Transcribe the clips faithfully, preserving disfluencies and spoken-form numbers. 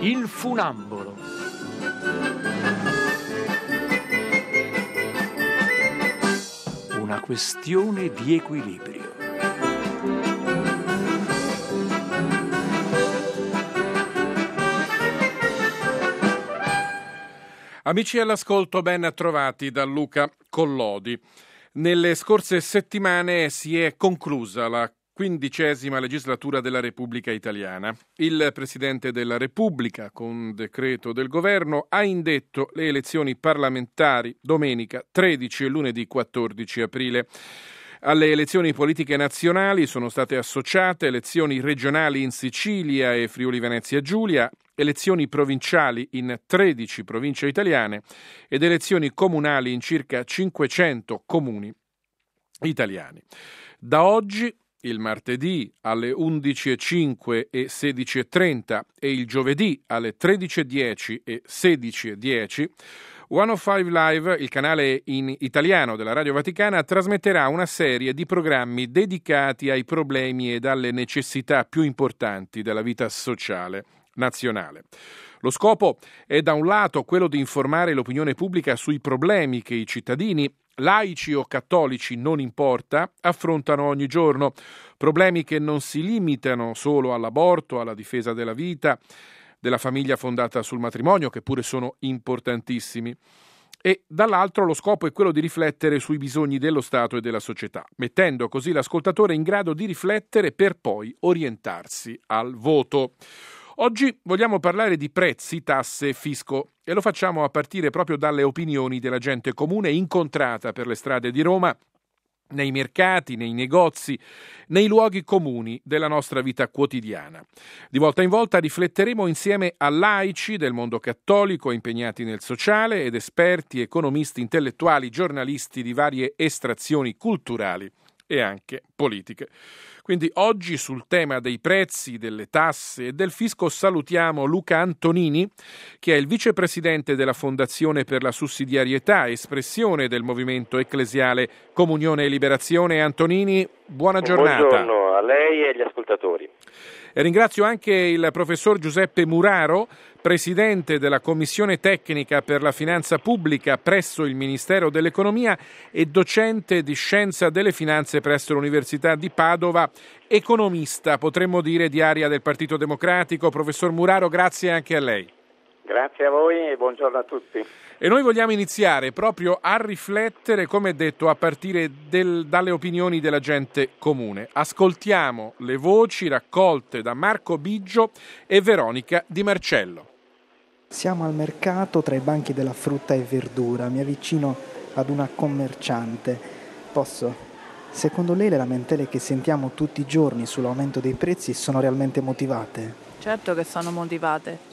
Il funambolo. Una questione di equilibrio. Amici all'ascolto, ben trovati da Luca Collodi. Nelle scorse settimane si è conclusa la quindicesima legislatura della Repubblica Italiana. Il Presidente della Repubblica, con decreto del Governo, ha indetto le elezioni parlamentari domenica tredici e lunedì quattordici aprile. Alle elezioni politiche nazionali sono state associate elezioni regionali in Sicilia e Friuli Venezia Giulia, elezioni provinciali in tredici province italiane ed elezioni comunali in circa cinquecento comuni italiani. Da oggi, il martedì alle undici e cinque e sedici e trenta e il giovedì alle tredici e dieci e sedici e dieci, centocinque Live, il canale in italiano della Radio Vaticana, trasmetterà una serie di programmi dedicati ai problemi ed alle necessità più importanti della vita sociale nazionale. Lo scopo è da un lato quello di informare l'opinione pubblica sui problemi che i cittadini, laici o cattolici non importa, affrontano ogni giorno, problemi che non si limitano solo all'aborto, alla difesa della vita, della famiglia fondata sul matrimonio, che pure sono importantissimi. E dall'altro lo scopo è quello di riflettere sui bisogni dello Stato e della società, mettendo così l'ascoltatore in grado di riflettere per poi orientarsi al voto. Oggi vogliamo parlare di prezzi, tasse e fisco e lo facciamo a partire proprio dalle opinioni della gente comune incontrata per le strade di Roma, nei mercati, nei negozi, nei luoghi comuni della nostra vita quotidiana. Di volta in volta rifletteremo insieme a laici del mondo cattolico impegnati nel sociale ed esperti, economisti, intellettuali, giornalisti di varie estrazioni culturali e anche politiche. Quindi oggi sul tema dei prezzi, delle tasse e del fisco salutiamo Luca Antonini, che è il vicepresidente della Fondazione per la Sussidiarietà, espressione del movimento ecclesiale Comunione e Liberazione. Antonini, buona giornata. Buongiorno a lei e agli ascoltatori. E ringrazio anche il professor Giuseppe Muraro, presidente della Commissione Tecnica per la Finanza Pubblica presso il Ministero dell'Economia e docente di Scienza delle Finanze presso l'Università di Padova, economista, potremmo dire, di area del Partito Democratico. Professor Muraro, grazie anche a lei. Grazie a voi e buongiorno a tutti. E noi vogliamo iniziare proprio a riflettere, come detto, a partire del, dalle opinioni della gente comune. Ascoltiamo le voci raccolte da Marco Biggio e Veronica Di Marcello. Siamo al mercato tra i banchi della frutta e verdura, mi avvicino ad una commerciante. Posso? Secondo lei le lamentele che sentiamo tutti i giorni sull'aumento dei prezzi sono realmente motivate? Certo che sono motivate.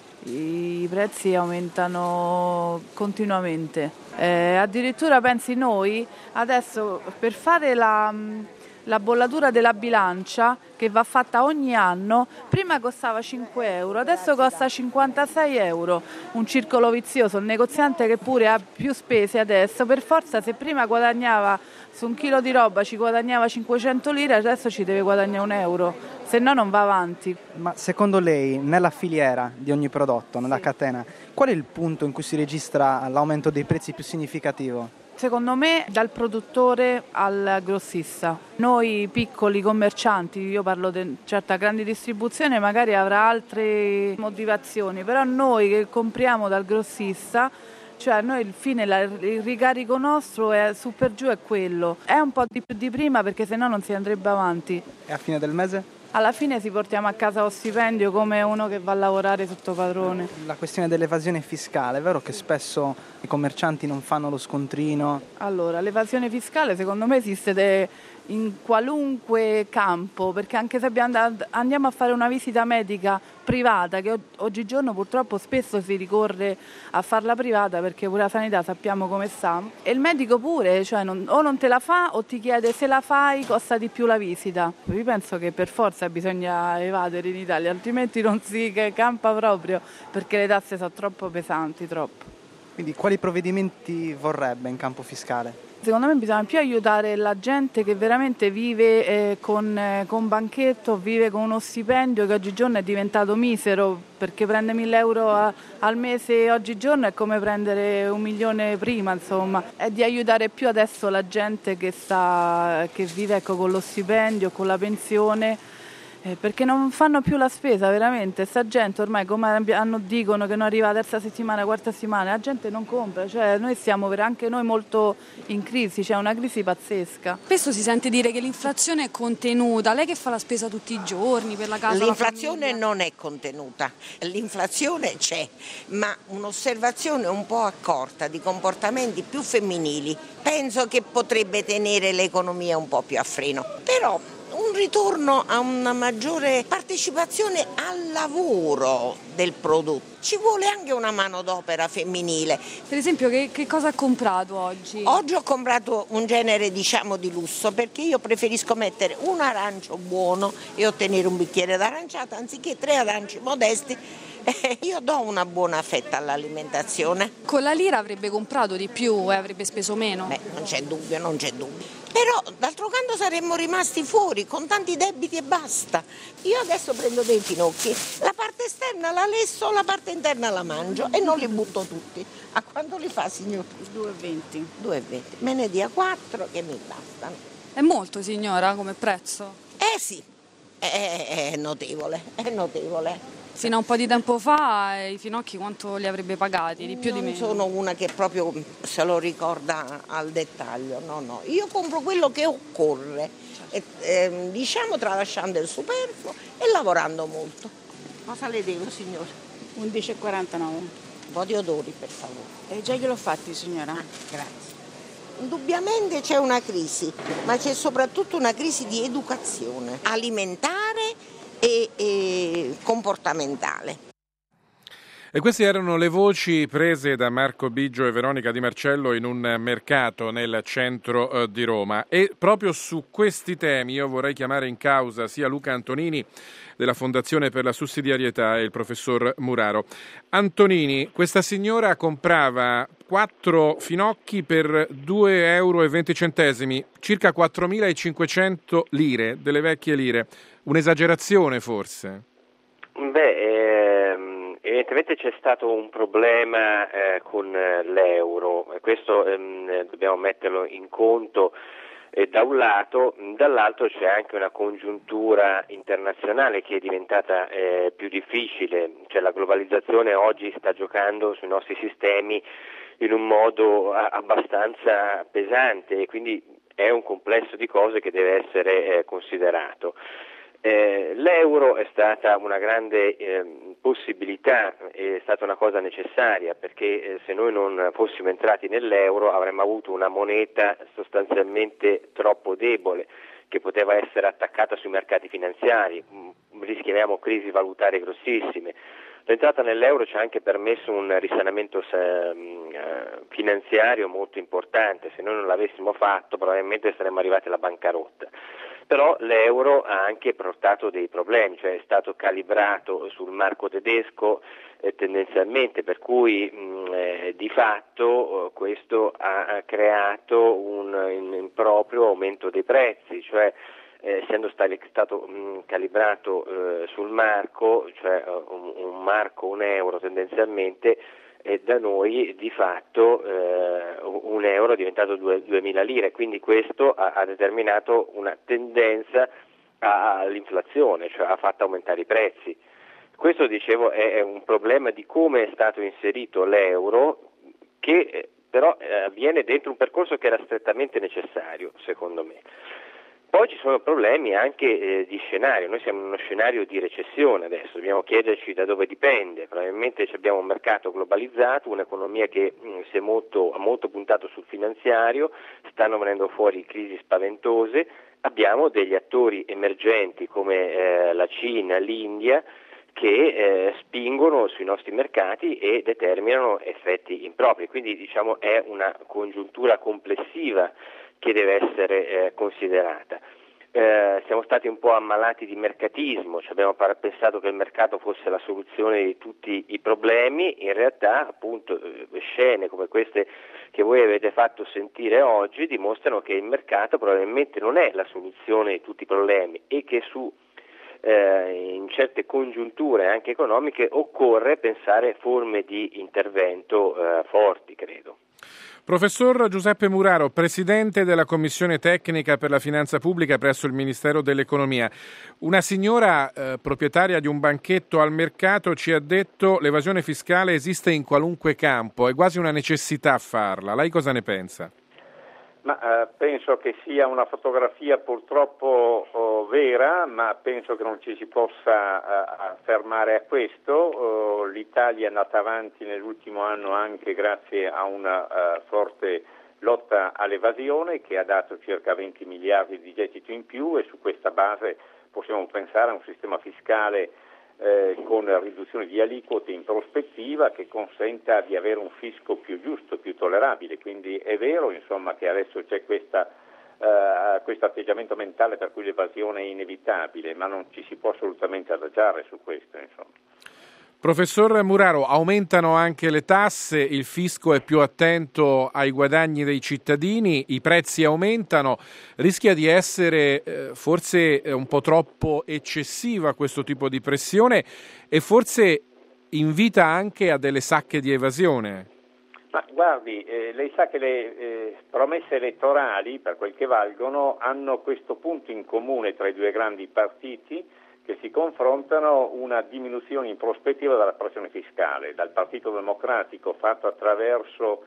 I prezzi aumentano continuamente. Eh, addirittura pensi noi, adesso per fare la, la bollatura della bilancia che va fatta ogni anno, prima costava cinque euro, adesso costa cinquantasei euro. Un circolo vizioso, il negoziante che pure ha più spese adesso, per forza se prima guadagnava su un chilo di roba ci guadagnava cinquecento lire, adesso ci deve guadagnare un euro, se no non va avanti. Ma secondo lei, nella filiera di ogni prodotto, nella sì. catena, qual è il punto in cui si registra l'aumento dei prezzi più significativo? Secondo me dal produttore al grossista. Noi piccoli commercianti, io parlo di certa grande distribuzione, magari avrà altre motivazioni, però noi che compriamo dal grossista, cioè noi il fine, il ricarico nostro è su per giù è quello. È un po' di più di prima perché sennò non si andrebbe avanti. E a fine del mese? Alla fine si portiamo a casa lo stipendio come uno che va a lavorare sotto padrone. La questione dell'evasione fiscale, è vero che spesso i commercianti non fanno lo scontrino? Allora, l'evasione fiscale secondo me esiste de- in qualunque campo, perché anche se and- andiamo a fare una visita medica privata, che o- oggigiorno purtroppo spesso si ricorre a farla privata perché pure la sanità sappiamo come sta, e il medico pure, cioè non, o non te la fa o ti chiede se la fai costa di più la visita. Io penso che per forza bisogna evadere in Italia, altrimenti non si campa proprio, perché le tasse sono troppo pesanti, troppo. Quindi quali provvedimenti vorrebbe in campo fiscale? Secondo me bisogna più aiutare la gente che veramente vive eh, con, eh, con banchetto, vive con uno stipendio che oggigiorno è diventato misero, perché prende mille euro a, al mese oggigiorno è come prendere un milione prima, insomma. È di aiutare più adesso la gente che, sta, che vive ecco, con lo stipendio, con la pensione, Eh, perché non fanno più la spesa veramente. Sta gente ormai, come hanno, dicono che non arriva la terza settimana, quarta settimana, la gente non compra, cioè noi siamo anche noi molto in crisi, c'è una crisi pazzesca. Spesso si sente dire che l'inflazione è contenuta, lei che fa la spesa tutti i giorni per la casa, l'inflazione la non è contenuta, l'inflazione c'è, ma un'osservazione un po' accorta di comportamenti più femminili penso che potrebbe tenere l'economia un po' più a freno, però un ritorno a una maggiore partecipazione al lavoro del prodotto. Ci vuole anche una manodopera femminile. Per esempio, che, che cosa ha comprato oggi? Oggi ho comprato un genere, diciamo, di lusso, perché io preferisco mettere un arancio buono e ottenere un bicchiere d'aranciata anziché tre aranci modesti. Eh, io do una buona fetta all'alimentazione. Con la lira avrebbe comprato di più e avrebbe speso meno? Beh, non c'è dubbio, non c'è dubbio. Però d'altro canto saremmo rimasti fuori con tanti debiti e basta. Io adesso prendo dei finocchi, la parte esterna la lesso, la parte interna la mangio e non li butto tutti. A quanto li fa, signor? due e venti. due e venti. Me ne dia quattro che mi bastano. È molto, signora, come prezzo? Eh sì, è, è notevole, è notevole. Fino a un po' di tempo fa i finocchi quanto li avrebbe pagati? Di più non di meno? Sono una che proprio se lo ricorda al dettaglio, no, no. Io compro quello che occorre, e, eh, diciamo tralasciando il superfluo e lavorando molto. Cosa le devo, signora? undici e quarantanove. Un po' di odori, per favore. Eh, già gliel'ho fatti, signora. Ah, grazie. Indubbiamente c'è una crisi, ma c'è soprattutto una crisi di educazione alimentare e, e comportamentale. E queste erano le voci prese da Marco Biggio e Veronica Di Marcello in un mercato nel centro eh, di Roma. E proprio su questi temi io vorrei chiamare in causa sia Luca Antonini della Fondazione per la Sussidiarietà e il professor Muraro. Antonini, questa signora comprava quattro finocchi per due euro e venti centesimi, circa quattromilacinquecento lire, delle vecchie lire. Un'esagerazione forse? Beh, ehm, evidentemente c'è stato un problema eh, con l'euro, e questo ehm, dobbiamo metterlo in conto eh, da un lato, dall'altro c'è anche una congiuntura internazionale che è diventata eh, più difficile, cioè la globalizzazione oggi sta giocando sui nostri sistemi in un modo a- abbastanza pesante e quindi è un complesso di cose che deve essere eh, considerato. Eh, l'euro è stata una grande eh, possibilità, è stata una cosa necessaria perché eh, se noi non fossimo entrati nell'euro avremmo avuto una moneta sostanzialmente troppo debole che poteva essere attaccata sui mercati finanziari, rischiavamo crisi valutarie grossissime. L'entrata nell'euro ci ha anche permesso un risanamento eh, finanziario molto importante, se noi non l'avessimo fatto probabilmente saremmo arrivati alla bancarotta. Però l'euro ha anche portato dei problemi, cioè è stato calibrato sul marco tedesco eh, tendenzialmente, per cui mh, eh, di fatto eh, questo ha, ha creato un, un improprio aumento dei prezzi, cioè eh, essendo stati, stato mh, calibrato eh, sul marco, cioè un, un marco, un euro tendenzialmente, e da noi di fatto eh, un euro è diventato duemila lire, quindi questo ha, ha determinato una tendenza a, all'inflazione, cioè ha fatto aumentare i prezzi. Questo, dicevo, è, è un problema di come è stato inserito l'euro, che eh, però eh, avviene dentro un percorso che era strettamente necessario, secondo me. Poi ci sono problemi anche eh, di scenario, noi siamo in uno scenario di recessione adesso, dobbiamo chiederci da dove dipende, probabilmente abbiamo un mercato globalizzato, un'economia che mh, si è molto, ha molto puntato sul finanziario, stanno venendo fuori crisi spaventose, abbiamo degli attori emergenti come eh, la Cina, l'India, che eh, spingono sui nostri mercati e determinano effetti impropri, quindi diciamo è una congiuntura complessiva che deve essere eh, considerata. Eh, siamo stati un po' ammalati di mercatismo, cioè abbiamo pensato che il mercato fosse la soluzione di tutti i problemi. In realtà appunto scene come queste che voi avete fatto sentire oggi dimostrano che il mercato probabilmente non è la soluzione di tutti i problemi e che su eh, in certe congiunture anche economiche occorre pensare forme di intervento eh, forti, credo. Professor Giuseppe Muraro, Presidente della Commissione Tecnica per la Finanza Pubblica presso il Ministero dell'Economia. Una signora eh, proprietaria di un banchetto al mercato ci ha detto che l'evasione fiscale esiste in qualunque campo, è quasi una necessità farla. Lei cosa ne pensa? Ma eh, penso che sia una fotografia purtroppo oh, vera, ma penso che non ci si possa eh, fermare a questo. Oh, L'Italia è andata avanti nell'ultimo anno anche grazie a una uh, forte lotta all'evasione che ha dato circa venti miliardi di gettito in più, e su questa base possiamo pensare a un sistema fiscale Eh, con riduzione di aliquote in prospettiva che consenta di avere un fisco più giusto, più tollerabile. Quindi è vero insomma che adesso c'è questa, eh, questo atteggiamento mentale per cui l'evasione è inevitabile, ma non ci si può assolutamente adagiare su questo, insomma. Professor Muraro, aumentano anche le tasse, il fisco è più attento ai guadagni dei cittadini, i prezzi aumentano, rischia di essere eh, forse un po' troppo eccessiva questo tipo di pressione e forse invita anche a delle sacche di evasione? Ma guardi, eh, lei sa che le eh, promesse elettorali, per quel che valgono, hanno questo punto in comune tra i due grandi partiti, che si confrontano una diminuzione in prospettiva della pressione fiscale. Dal Partito Democratico fatto attraverso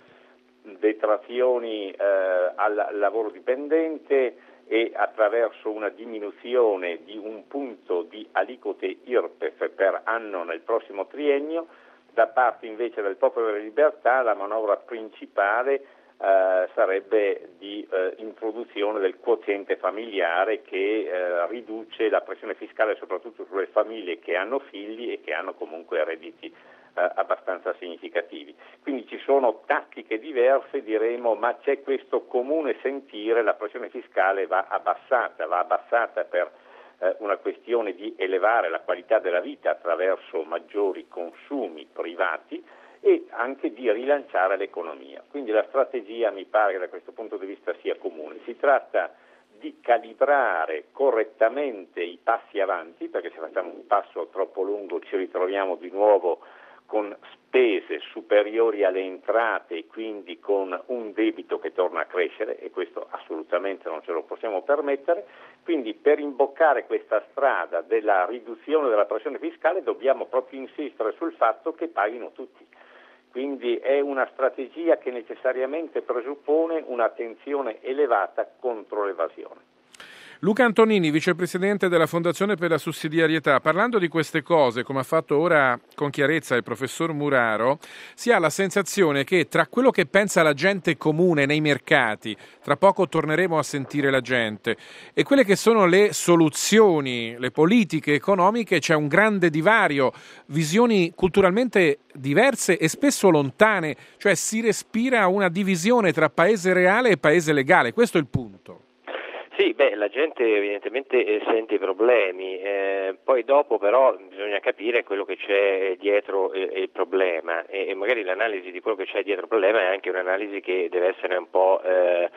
detrazioni eh, al lavoro dipendente e attraverso una diminuzione di un punto di aliquote I R P E F per anno nel prossimo triennio. Da parte invece del Popolo della Libertà la manovra principale Uh, sarebbe di uh, introduzione del quoziente familiare che uh, riduce la pressione fiscale soprattutto sulle famiglie che hanno figli e che hanno comunque redditi uh, abbastanza significativi. Quindi ci sono tattiche diverse, diremo, ma c'è questo comune sentire: la pressione fiscale va abbassata, va abbassata per uh, una questione di elevare la qualità della vita attraverso maggiori consumi privati e anche di rilanciare l'economia. Quindi la strategia mi pare che da questo punto di vista sia comune. Si tratta di calibrare correttamente i passi avanti, perché se facciamo un passo troppo lungo ci ritroviamo di nuovo con spese superiori alle entrate e quindi con un debito che torna a crescere, e questo assolutamente non ce lo possiamo permettere. Quindi per imboccare questa strada della riduzione della pressione fiscale dobbiamo proprio insistere sul fatto che paghino tutti. Quindi è una strategia che necessariamente presuppone un'attenzione elevata contro l'evasione. Luca Antonini, vicepresidente della Fondazione per la Sussidiarietà, parlando di queste cose, come ha fatto ora con chiarezza il professor Muraro, si ha la sensazione che tra quello che pensa la gente comune nei mercati, tra poco torneremo a sentire la gente, e quelle che sono le soluzioni, le politiche economiche, c'è un grande divario, visioni culturalmente diverse e spesso lontane, cioè si respira una divisione tra paese reale e paese legale, questo è il punto. Sì, beh, la gente evidentemente eh, sente i problemi, eh, poi dopo però bisogna capire quello che c'è dietro eh, il problema, e, e magari l'analisi di quello che c'è dietro il problema è anche un'analisi che deve essere un po' eh,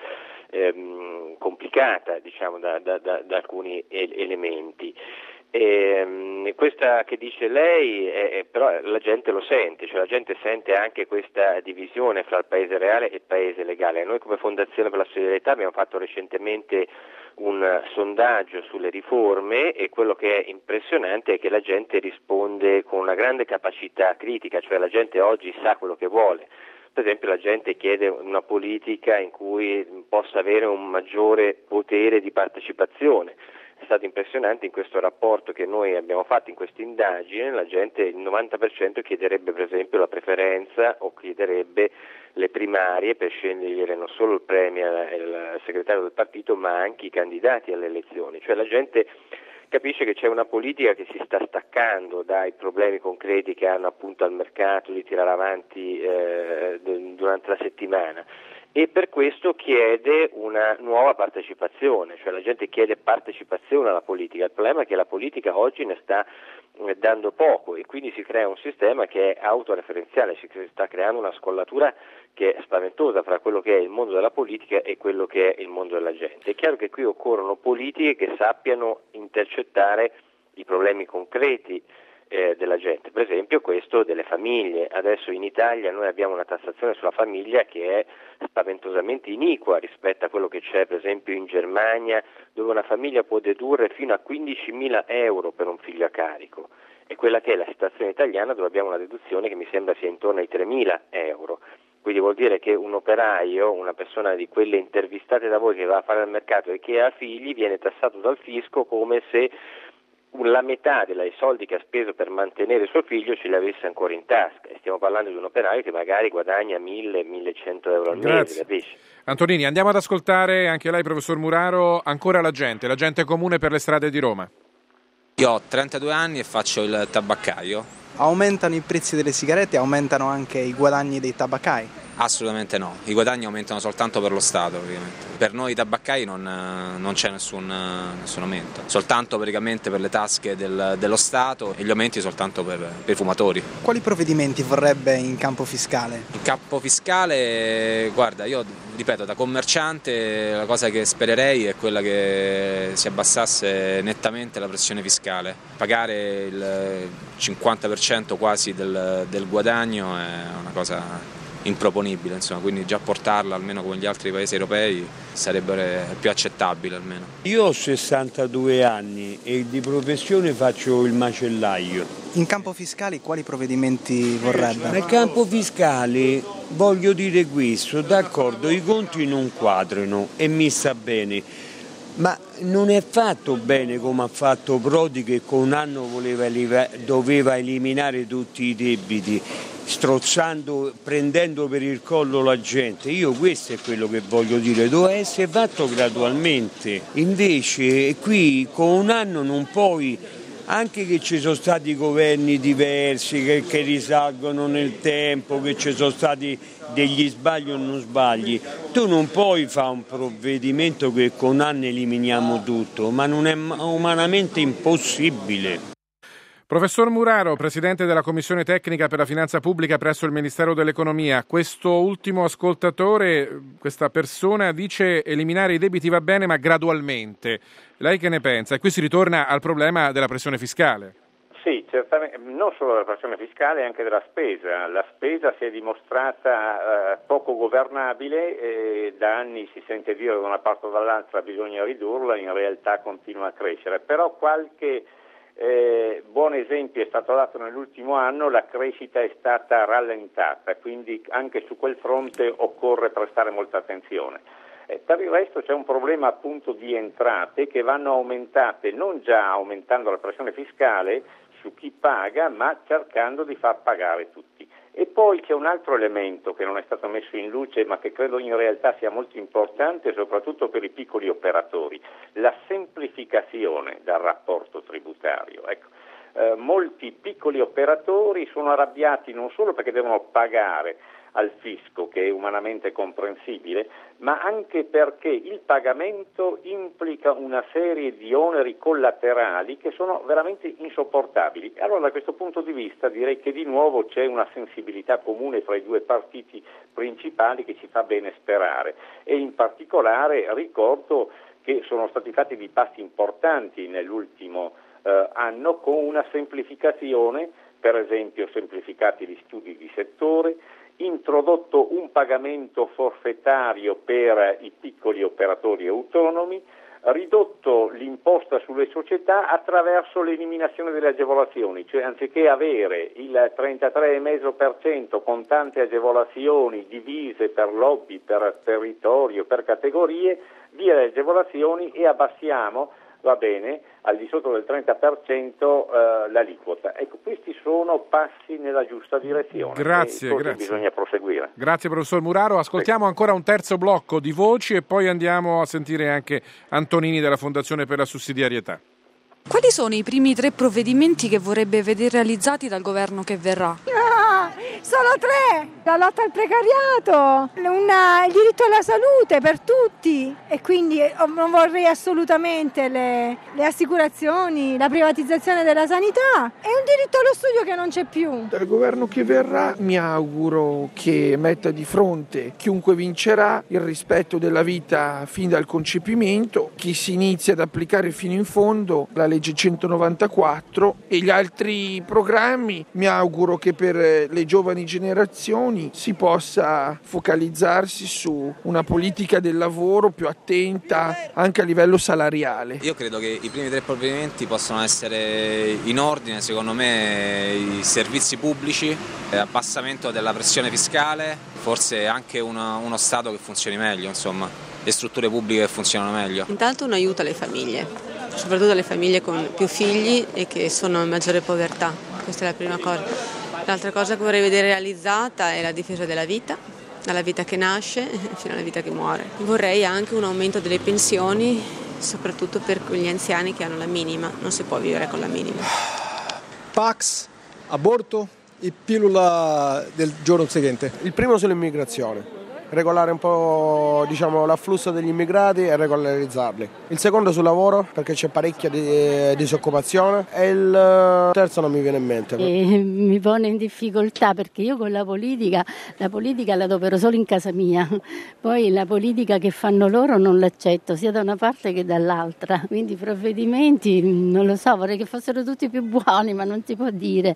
ehm, complicata, diciamo, da, da, da, da alcuni e- elementi. E, questa che dice lei, è, però la gente lo sente, cioè la gente sente anche questa divisione fra il paese reale e il paese legale. Noi come Fondazione per la Solidarietà abbiamo fatto recentemente un sondaggio sulle riforme e quello che è impressionante è che la gente risponde con una grande capacità critica, cioè la gente oggi sa quello che vuole. Per esempio la gente chiede una politica in cui possa avere un maggiore potere di partecipazione. È stato impressionante in questo rapporto che noi abbiamo fatto in questa indagine, la gente, il novanta per cento chiederebbe per esempio la preferenza o chiederebbe le primarie per scegliere non solo il premier e il segretario del partito ma anche i candidati alle elezioni, cioè la gente capisce che c'è una politica che si sta staccando dai problemi concreti che hanno appunto al mercato di tirare avanti eh, durante la settimana e per questo chiede una nuova partecipazione, cioè la gente chiede partecipazione alla politica. Il problema è che la politica oggi ne sta eh, dando poco e quindi si crea un sistema che è autoreferenziale, si sta creando una scollatura che è spaventosa fra quello che è il mondo della politica e quello che è il mondo della gente. È chiaro che qui occorrono politiche che sappiano intercettare i problemi concreti Eh, della gente, per esempio questo delle famiglie. Adesso in Italia noi abbiamo una tassazione sulla famiglia che è spaventosamente iniqua rispetto a quello che c'è per esempio in Germania, dove una famiglia può dedurre fino a quindicimila euro per un figlio a carico, e quella che è la situazione italiana, dove abbiamo una deduzione che mi sembra sia intorno ai tremila euro. Quindi vuol dire che un operaio, una persona di quelle intervistate da voi che va a fare il mercato e che ha figli, viene tassato dal fisco come se la metà dei soldi che ha speso per mantenere suo figlio ce li avesse ancora in tasca. Stiamo parlando di un operaio che magari guadagna mille millecento euro al Grazie. mese, capisci? Antonini, andiamo ad ascoltare anche lei, professor Muraro, ancora la gente, la gente comune per le strade di Roma. Io ho trentadue anni e faccio il tabaccaio. Aumentano i prezzi delle sigarette, aumentano anche i guadagni dei tabaccai? Assolutamente no, i guadagni aumentano soltanto per lo Stato praticamente. Per noi tabaccai non, non c'è nessun, nessun aumento, soltanto praticamente per le tasche del, dello Stato, e gli aumenti soltanto per, per i fumatori. Quali provvedimenti vorrebbe in campo fiscale? In campo fiscale, guarda, io ripeto, da commerciante la cosa che spererei è quella che si abbassasse nettamente la pressione fiscale. Pagare il cinquanta per cento quasi del, del guadagno è una cosa improponibile, insomma, quindi già portarla almeno come gli altri paesi europei sarebbe più accettabile almeno. Io ho sessantadue anni e di professione faccio il macellaio. In campo fiscale quali provvedimenti vorrebbe? Nel campo fiscale voglio dire questo, d'accordo, i conti non quadrano e mi sta bene, ma non è fatto bene come ha fatto Prodi, che con un anno voleva, doveva eliminare tutti i debiti, strozzando, prendendo per il collo la gente. Io questo è quello che voglio dire, doveva essere fatto gradualmente. Invece qui con un anno non puoi, anche che ci sono stati governi diversi che, che risalgono nel tempo, che ci sono stati degli sbagli o non sbagli, tu non puoi fare un provvedimento che con un anno eliminiamo tutto, ma non è umanamente impossibile. Professor Muraro, presidente della Commissione Tecnica per la Finanza Pubblica presso il Ministero dell'Economia, questo ultimo ascoltatore, questa persona dice eliminare i debiti va bene ma gradualmente. Lei che ne pensa? E qui si ritorna al problema della pressione fiscale. Sì, certamente, non solo della pressione fiscale, anche della spesa. La spesa si è dimostrata eh, poco governabile, e da anni si sente dire da una parte o dall'altra bisogna ridurla, in realtà continua a crescere. Però qualche Eh, buon esempio è stato dato nell'ultimo anno, la crescita è stata rallentata, quindi anche su quel fronte occorre prestare molta attenzione. Eh, per il resto c'è un problema appunto di entrate che vanno aumentate, non già aumentando la pressione fiscale su chi paga, ma cercando di far pagare tutti. E poi c'è un altro elemento che non è stato messo in luce, ma che credo in realtà sia molto importante, soprattutto per i piccoli operatori, la semplificazione del rapporto tributario. Ecco, eh, molti piccoli operatori sono arrabbiati non solo perché devono pagare al fisco, che è umanamente comprensibile, ma anche perché il pagamento implica una serie di oneri collaterali che sono veramente insopportabili. Allora, da questo punto di vista direi che di nuovo c'è una sensibilità comune fra i due partiti principali che ci fa bene sperare, e in particolare ricordo che sono stati fatti dei passi importanti nell'ultimo eh, anno con una semplificazione, per esempio semplificati gli studi di settore, introdotto un pagamento forfettario per i piccoli operatori autonomi, ridotto l'imposta sulle società attraverso l'eliminazione delle agevolazioni, cioè anziché avere il trentatré virgola cinque per cento con tante agevolazioni divise per lobby, per territorio, per categorie, via le agevolazioni e abbassiamo, va bene, al di sotto del trenta per cento eh, l'aliquota. Ecco, questi sono passi nella giusta direzione. Grazie, grazie. Bisogna proseguire. Grazie professor Muraro. Ascoltiamo sì. ancora un terzo blocco di voci e poi andiamo a sentire anche Antonini della Fondazione per la Sussidiarietà. Quali sono i primi tre provvedimenti che vorrebbe vedere realizzati dal governo che verrà? Ah, solo tre! La lotta al precariato, una, il diritto alla salute per tutti e quindi non vorrei assolutamente le, le assicurazioni, la privatizzazione della sanità e un diritto allo studio che non c'è più. Dal governo che verrà mi auguro che metta di fronte chiunque vincerà il rispetto della vita fin dal concepimento, che si inizi ad applicare fino in fondo la legge centonovantaquattro e gli altri programmi. Mi auguro che per le giovani generazioni si possa focalizzarsi su una politica del lavoro più attenta anche a livello salariale. Io credo che i primi tre provvedimenti possono essere in ordine, secondo me, i servizi pubblici, abbassamento della pressione fiscale, forse anche uno, uno Stato che funzioni meglio, insomma, le strutture pubbliche che funzionano meglio. Intanto un aiuto alle famiglie, soprattutto alle famiglie con più figli e che sono in maggiore povertà, questa è la prima cosa. L'altra cosa che vorrei vedere realizzata è la difesa della vita, dalla vita che nasce fino alla vita che muore. Vorrei anche un aumento delle pensioni, soprattutto per gli anziani che hanno la minima, non si può vivere con la minima. Pax, aborto e pillola del giorno seguente. Il primo sull'immigrazione. Regolare un po', diciamo, l'afflusso degli immigrati e regolarizzarli. Il secondo sul lavoro, perché c'è parecchia di, disoccupazione, e il terzo non mi viene in mente. E mi pone in difficoltà perché io con la politica, la politica la adopero solo in casa mia, poi la politica che fanno loro non l'accetto sia da una parte che dall'altra, quindi i provvedimenti non lo so, vorrei che fossero tutti più buoni, ma non si può dire.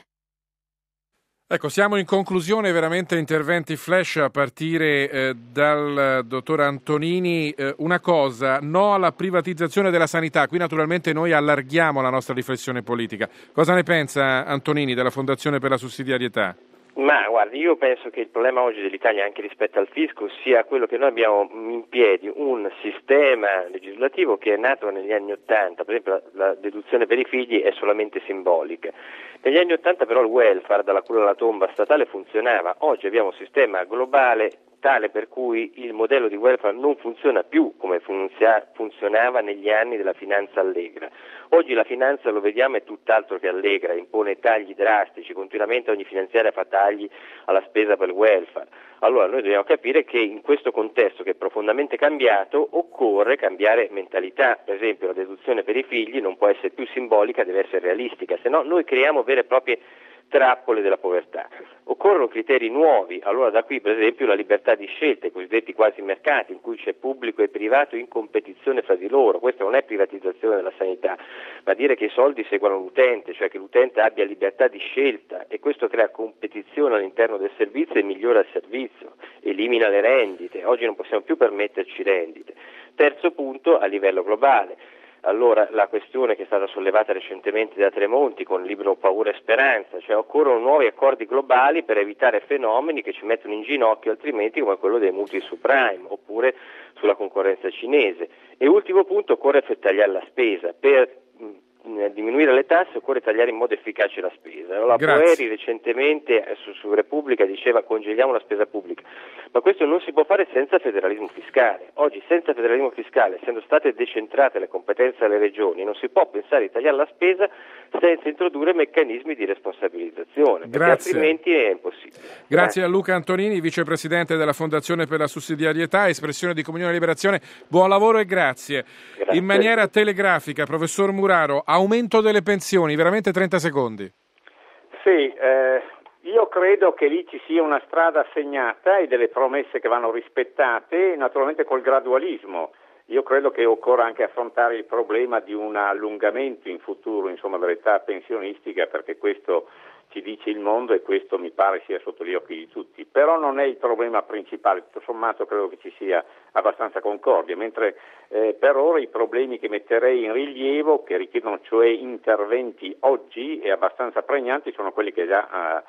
Ecco, siamo in conclusione, veramente interventi flash a partire eh, dal dottor Antonini. Eh, una cosa, no alla privatizzazione della sanità. Qui naturalmente noi allarghiamo la nostra riflessione politica. Cosa ne pensa Antonini della Fondazione per la Sussidiarietà? Ma guardi, io penso che il problema oggi dell'Italia anche rispetto al fisco sia quello che noi abbiamo in piedi un sistema legislativo che è nato negli anni Ottanta, per esempio la, la deduzione per i figli è solamente simbolica. Negli anni Ottanta però il welfare dalla culla alla tomba statale funzionava, oggi abbiamo un sistema globale tale per cui il modello di welfare non funziona più come funzia- funzionava negli anni della finanza allegra. Oggi la finanza, lo vediamo, è tutt'altro che allegra, impone tagli drastici, continuamente ogni finanziaria fa tagli alla spesa per il welfare. Allora noi dobbiamo capire che in questo contesto che è profondamente cambiato occorre cambiare mentalità. Per esempio la deduzione per i figli non può essere più simbolica, deve essere realistica, se no noi creiamo vere e proprie trappole della povertà. Occorrono criteri nuovi, allora da qui per esempio la libertà di scelta, i cosiddetti quasi mercati in cui c'è pubblico e privato in competizione fra di loro. Questa non è privatizzazione della sanità, ma dire che i soldi seguano l'utente, cioè che l'utente abbia libertà di scelta, e questo crea competizione all'interno del servizio e migliora il servizio, elimina le rendite. Oggi non possiamo più permetterci rendite. Terzo punto, a livello globale. Allora la questione che è stata sollevata recentemente da Tremonti con il libro Paura e Speranza, cioè occorrono nuovi accordi globali per evitare fenomeni che ci mettono in ginocchio altrimenti, come quello dei mutui subprime oppure sulla concorrenza cinese. E ultimo punto, occorre tagliare la spesa. Per diminuire le tasse occorre tagliare in modo efficace la spesa. La Poeri recentemente su, su Repubblica diceva congeliamo la spesa pubblica, ma questo non si può fare senza federalismo fiscale. Oggi senza federalismo fiscale, essendo state decentrate le competenze alle regioni, non si può pensare di tagliare la spesa senza introdurre meccanismi di responsabilizzazione, perché Grazie. altrimenti è impossibile. Grazie, Grazie a Luca Antonini, vicepresidente della Fondazione per la Sussidiarietà, espressione di Comunione e Liberazione. Buon lavoro e grazie. Grazie. In maniera telegrafica, professor Muraro, aumento delle pensioni, veramente trenta secondi. Sì, eh, io credo che lì ci sia una strada segnata e delle promesse che vanno rispettate, naturalmente col gradualismo. Io credo che occorra anche affrontare il problema di un allungamento in futuro, insomma, dell'età pensionistica, perché questo ci dice il mondo e questo mi pare sia sotto gli occhi di tutti. Però non è il problema principale, tutto sommato credo che ci sia abbastanza concordia, mentre eh, per ora i problemi che metterei in rilievo, che richiedono cioè interventi oggi e abbastanza pregnanti, sono quelli che già eh,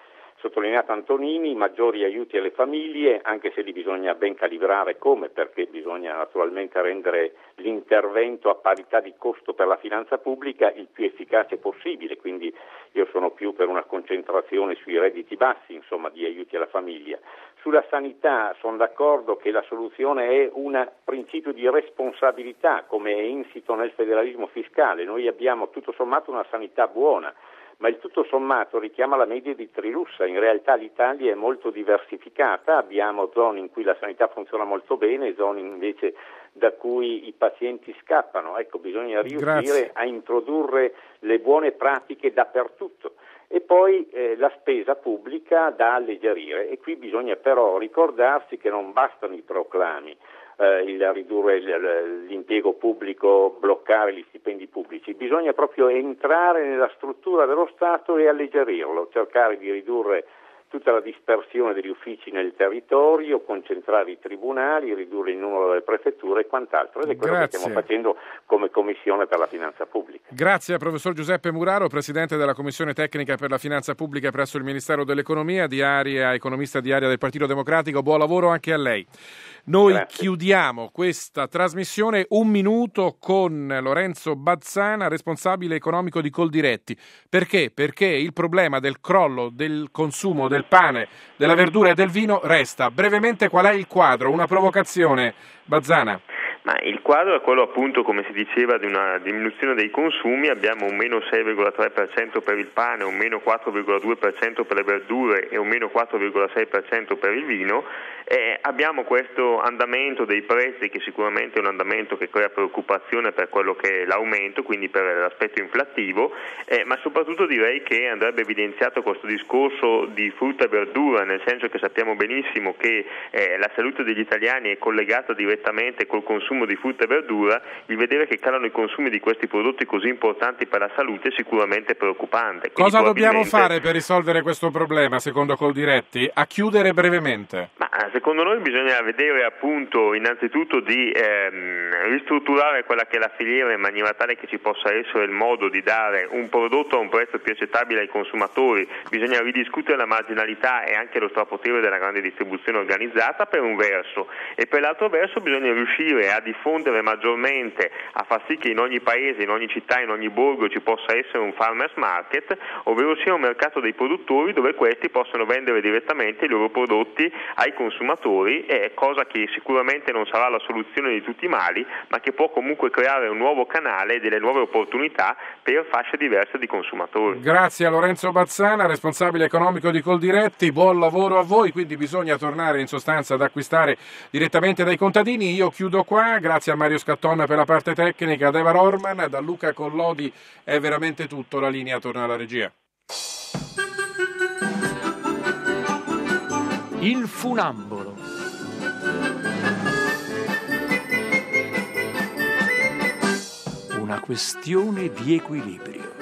sottolineato Antonini, maggiori aiuti alle famiglie, anche se li bisogna ben calibrare come, perché bisogna naturalmente rendere l'intervento a parità di costo per la finanza pubblica il più efficace possibile, quindi io sono più per una concentrazione sui redditi bassi, insomma, di aiuti alla famiglia. Sulla sanità sono d'accordo che la soluzione è un principio di responsabilità, come è insito nel federalismo fiscale. Noi abbiamo tutto sommato una sanità buona, ma il tutto sommato richiama la media di Trilussa. In realtà l'Italia è molto diversificata, abbiamo zone in cui la sanità funziona molto bene, zone invece da cui i pazienti scappano. Ecco, bisogna riuscire Grazie. a introdurre le buone pratiche dappertutto. E poi eh, la spesa pubblica da alleggerire, e qui bisogna però ricordarsi che non bastano i proclami, eh, il ridurre il, l'impiego pubblico, bloccare gli stipendi pubblici, bisogna proprio entrare nella struttura dello Stato e alleggerirlo, cercare di ridurre tutta la dispersione degli uffici nel territorio, concentrare i tribunali, ridurre il numero delle prefetture e quant'altro, ed è quello Grazie. che stiamo facendo come Commissione per la Finanza Pubblica. Grazie al professor Giuseppe Muraro, Presidente della Commissione Tecnica per la Finanza Pubblica presso il Ministero dell'Economia, di area, economista di area del Partito Democratico. Buon lavoro anche a lei. Noi Grazie. chiudiamo questa trasmissione un minuto con Lorenzo Bazzana, responsabile economico di Coldiretti. Perché? Perché il problema del crollo del consumo del pane, della verdura e del vino resta. Brevemente, qual è il quadro? Una provocazione, Bazzana. Ma il quadro è quello, appunto, come si diceva, di una diminuzione dei consumi. Abbiamo un meno sei virgola tre per cento per il pane, un meno quattro virgola due per cento per le verdure e un meno quattro virgola sei per cento per il vino. E abbiamo questo andamento dei prezzi che sicuramente è un andamento che crea preoccupazione per quello che è l'aumento, quindi per l'aspetto inflattivo, eh, ma soprattutto direi che andrebbe evidenziato questo discorso di frutta e verdura, nel senso che sappiamo benissimo che eh, la salute degli italiani è collegata direttamente col consumo di frutta e verdura. Il vedere che calano i consumi di questi prodotti così importanti per la salute è sicuramente preoccupante. Quindi cosa dobbiamo probabilmente... fare per risolvere questo problema, secondo Coldiretti? A chiudere brevemente. Ma secondo noi bisogna vedere, appunto, innanzitutto di ehm, ristrutturare quella che è la filiera in maniera tale che ci possa essere il modo di dare un prodotto a un prezzo più accettabile ai consumatori. Bisogna ridiscutere la marginalità e anche lo strapotere della grande distribuzione organizzata, per un verso, e per l'altro verso bisogna riuscire a diffondere maggiormente, a far sì che in ogni paese, in ogni città, in ogni borgo ci possa essere un farmers market, ovvero sia un mercato dei produttori dove questi possono vendere direttamente i loro prodotti ai consumatori, è cosa che sicuramente non sarà la soluzione di tutti i mali, ma che può comunque creare un nuovo canale e delle nuove opportunità per fasce diverse di consumatori. Grazie a Lorenzo Bazzana, responsabile economico di Coldiretti, buon lavoro a voi. Quindi bisogna tornare in sostanza ad acquistare direttamente dai contadini. Io chiudo qua. Grazie a Mario Scatton per la parte tecnica, ad Eva Rorman, da Luca Collodi è veramente tutto, la linea torna alla regia. Il funambolo. Una questione di equilibrio.